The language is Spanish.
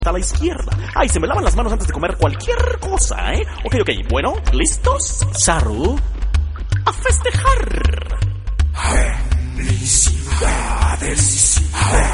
a la izquierda. Ay, se me lavan las manos antes de comer cualquier cosa, ¿eh? Ok, bueno, ¿listos? Saru, a festejar. Felicidades.